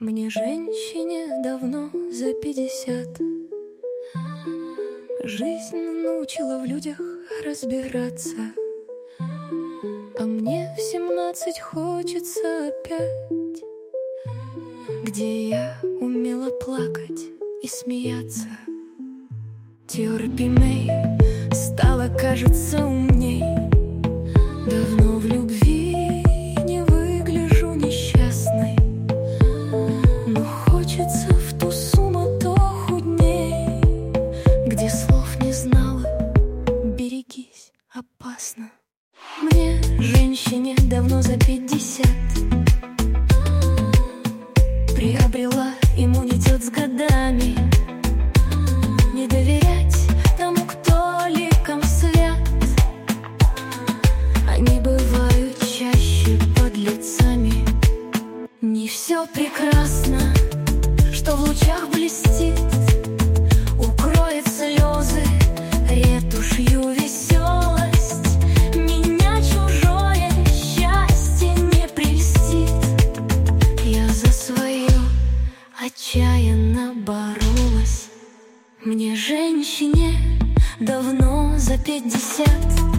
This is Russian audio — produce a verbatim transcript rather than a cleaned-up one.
Мне, женщине, давно за пятьдесят. Жизнь научила в людях разбираться, а мне в семнадцать хочется опять, где я умела плакать и смеяться. Терпимей стала, кажется, умней. Давно в любви не выгляжу несчастной, но хочется в ту суматоху дней, где слов не знала, берегись, опасно. Мне, женщине, давно за пятьдесят. Приобрела иммунитет с годами. Не доверять тому, кто ликом свят. Они бывают чаще подлецами. Не все прекрасно, что в лучах блестит, укроет слезы ретушью веселость. Меня чужое счастье не прельстит. Я за свое отчаянно боролась. Мне, женщине, давно за пятьдесят.